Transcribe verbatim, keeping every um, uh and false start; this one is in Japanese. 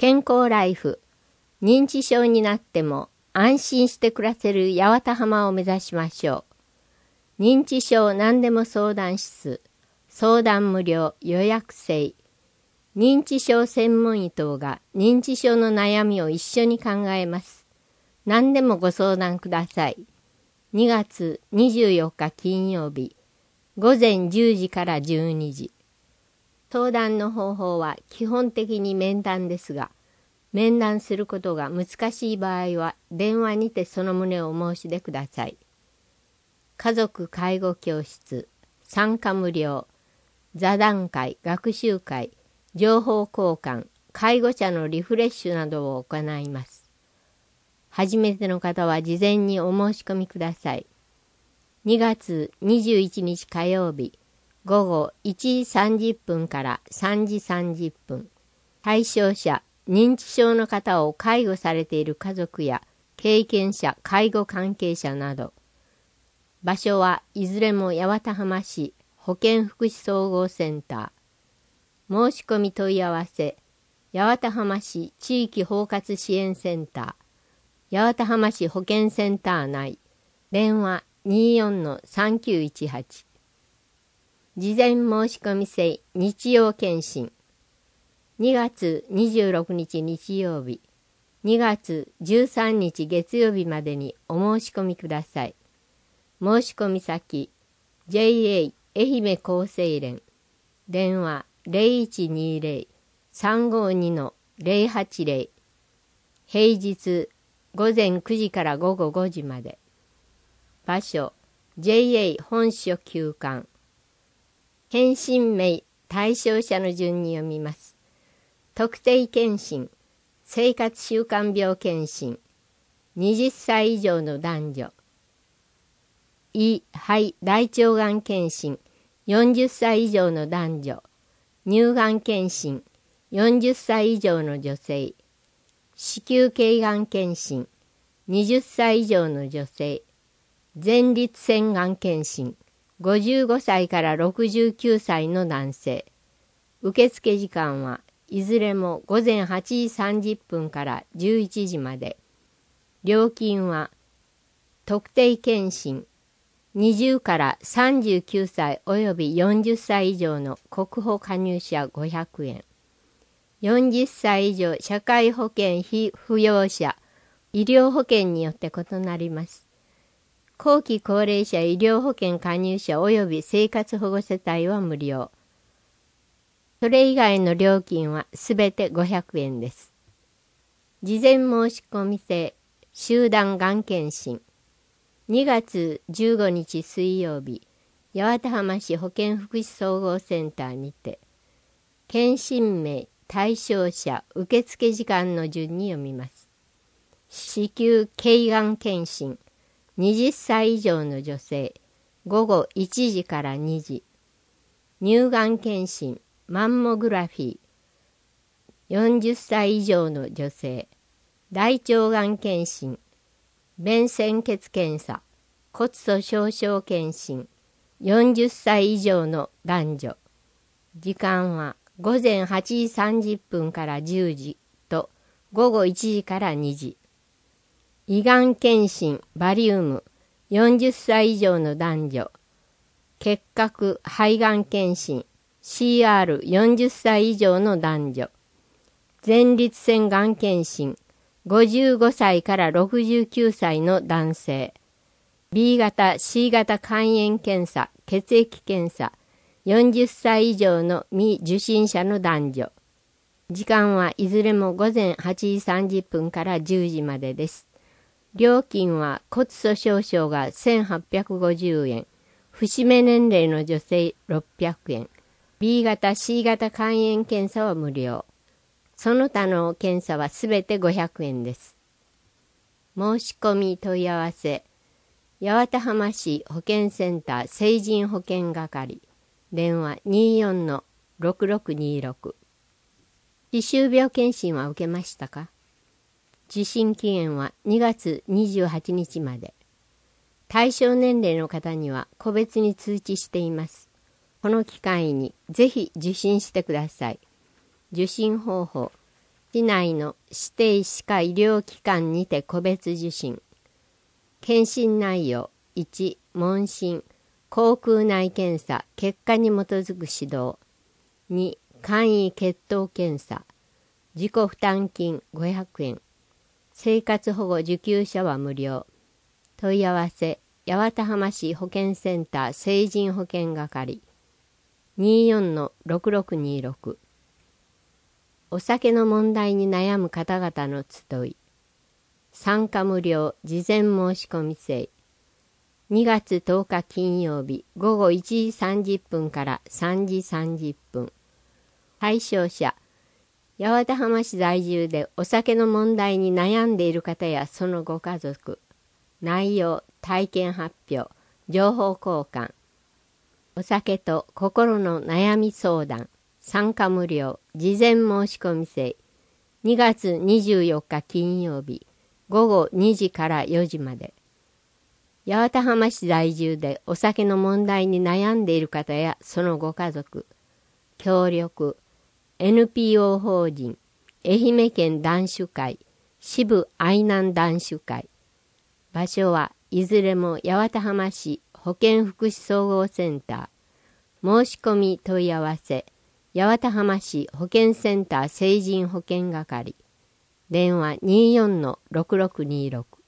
健康ライフ。認知症になっても安心して暮らせる八幡浜を目指しましょう。認知症何でも相談室。相談無料予約制。認知症専門医等が認知症の悩みを一緒に考えます。何でもご相談ください。にがつにじゅうよっか金曜日、ごぜんじゅうじからじゅうにじ。相談の方法は基本的に面談ですが、面談することが難しい場合は電話にてその旨をお申し出ください。家族介護教室、参加無料、座談会、学習会、情報交換、介護者のリフレッシュなどを行います。初めての方は事前にお申し込みください。にがつにじゅういちにち火曜日、ごごいちじさんじゅっぷんからさんじさんじゅっぷん。対象者、認知症の方を介護されている家族や経験者、介護関係者など。場所はいずれも八幡浜市保健福祉総合センター。申し込み問い合わせ、八幡浜市地域包括支援センター、八幡浜市保健センター内、電話 にじゅうよんのさんきゅういちはち。事前申し込み制日曜検診。にがつにじゅうろくにち日曜日、にがつじゅうさんにち月曜日までにお申し込みください。申し込み先、ジェイエー 愛媛厚生連、電話 ゼロいちにゼロ さんごにのゼロはちゼロ。平日ごぜんくじからごごごじまで。場所、ジェイエー 本所休館。検診名、対象者の順に読みます。特定健診、生活習慣病検診、はたち以上の男女。胃、肺、大腸がん検診、よんじゅっさい以上の男女。乳がん検診、よんじゅっさい以上の女性。子宮頸がん検診、はたち以上の女性。前立腺がん検診、ごじゅうごさいからろくじゅうきゅうさいの男性。受付時間はいずれもごぜんはちじさんじゅっぷんからじゅういちじまで。料金は特定健診、にじゅうからさんじゅうきゅうさいおよびよんじゅっさい以上の国保加入者ごひゃくえん。よんじゅっさい以上社会保険非扶養者、医療保険によって異なります。後期高齢者医療保険加入者及び生活保護世帯は無料。それ以外の料金はすべてごひゃくえんです。事前申し込み制集団がん検診。にがつじゅうごにち水曜日、八幡浜市保健福祉総合センターにて、検診名、対象者、受付時間の順に読みます。子宮頸がん検診、はたち以上の女性、ごごいちじからにじ。乳がん検診、マンモグラフィー、よんじゅっさい以上の女性。大腸がん検診、便潜血検査、骨粗しょう症検診、よんじゅっさい以上の男女。時間はごぜんはちじさんじゅっぷんからじゅうじとごごいちじからにじ。胃がん検診バリウム、よんじゅっさい以上の男女。結核肺がん検診 シーアールよんじゅっさい以上の男女。前立腺がん検診ごじゅうごさいからろくじゅうきゅうさいの男性。B 型 C 型肝炎検査血液検査よんじゅっさい以上の未受診者の男女。時間はいずれもごぜんはちじさんじゅっぷんからじゅうじまでです。料金は骨粗しょう症がせんはっぴゃくごじゅうえん、節目年齢の女性ろっぴゃくえん、B 型 C 型肝炎検査は無料。その他の検査はすべてごひゃくえんです。申し込み問い合わせ、八幡浜市保健センター成人保健係、電話 にじゅうよんのろくろくにろく。歯周病検診は受けましたか？受診期限はにがつにじゅうはちにちまで。対象年齢の方には個別に通知しています。この機会にぜひ受診してください。受診方法、 市内の指定歯科医療機関にて個別受診。検診内容いち、問診、口腔内検査、結果に基づく指導。に、簡易血糖検査。自己負担金ごひゃくえん。生活保護受給者は無料。問い合わせ、八幡浜市保健センター成人保健係 にじゅうよんのろくろくにろく。お酒の問題に悩む方々の集い。参加無料、事前申し込み制。にがつとおか金曜日ごごいちじさんじゅっぷんからさんじさんじゅっぷん。対象者、八幡浜市在住でお酒の問題に悩んでいる方やそのご家族。内容、体験発表、情報交換。お酒と心の悩み相談。参加無料、事前申し込み制。にがつにじゅうよっか金曜日、ごごにじからよじまで。八幡浜市在住でお酒の問題に悩んでいる方やそのご家族。協力、エヌピーオー 法人、愛媛県男子会、支部愛南男子会。場所はいずれも八幡浜市保健福祉総合センター。申し込み問い合わせ、八幡浜市保健センター成人保健係。電話にじゅうよんのろくろくにろく。